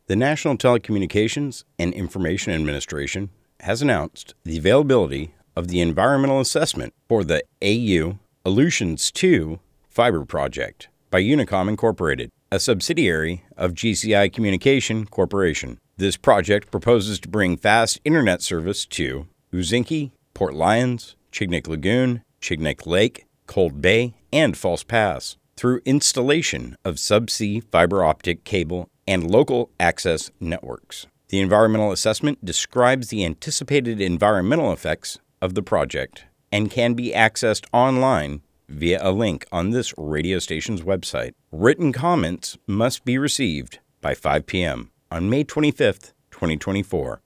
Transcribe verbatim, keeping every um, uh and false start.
The National Telecommunications and Information Administration has announced the availability of the environmental assessment for the A U Aleutians two Fiber Project by Unicom Incorporated, a subsidiary of G C I Communication Corporation. This project proposes to bring fast internet service to Uzinki, Port Lions, Chignik Lagoon, Chignik Lake, Cold Bay, and False Pass through installation of subsea fiber optic cable and local access networks. The environmental assessment describes the anticipated environmental effects of the project and can be accessed online via a link on this radio station's website. Written comments must be received by five p.m. on May twenty-fifth, twenty twenty-four.